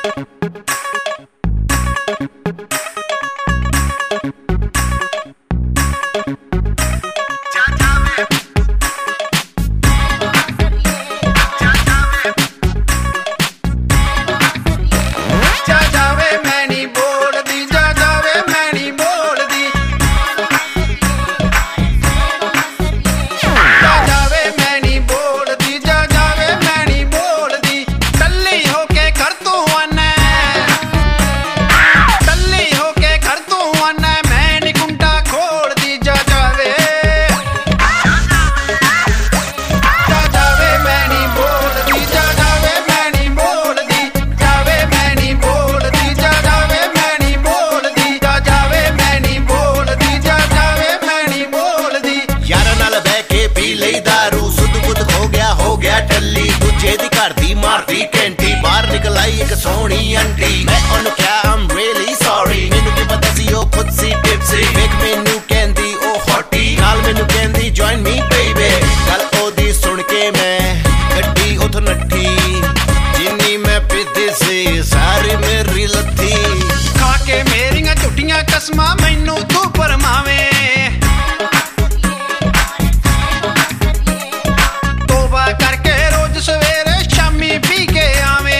मारती घंटी बाहर निकल आई एक सोहनी आंटी मैं उन्हें क्या I'm really sorry मैनू की पता सी ओ खुद सी टिप्सी वेख मैनू कहंदी ओ हॉटी नाल मैनू कहंदी join me baby गल ओदी सुन के मैं गड्डी उथ नट्ठी जिन्नी मैं पीती सी सारी मेरी लत्थी खा के मेरियां झूठियां कसमां मैनू तू परमावे तोबा करके रोज सवेरे पी के आवे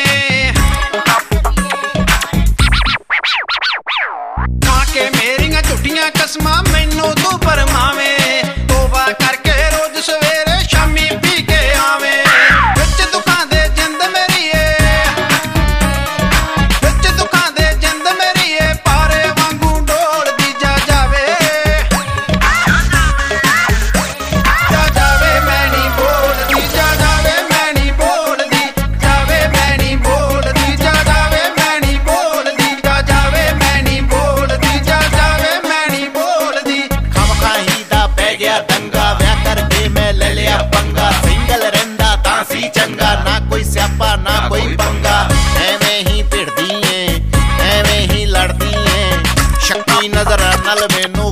खा के मेरियां झूठियां कसमां मैनू तू परमावे तोबा करके रोज सवेरे शामी पी के आवे विच दुखां दे जिंद मेरी विच दुखां दे जिंद मेरी पारे वांगू डोलदी जा जावे मैं नहीं बोलदी जा जावे मैं नहीं बोलदी चंगा ना कोई स्यापा ना कोई पंगा एवें ही भिड़दी ऐ एवें ही लड़दी ऐ शक्ति नजर नाल मैनू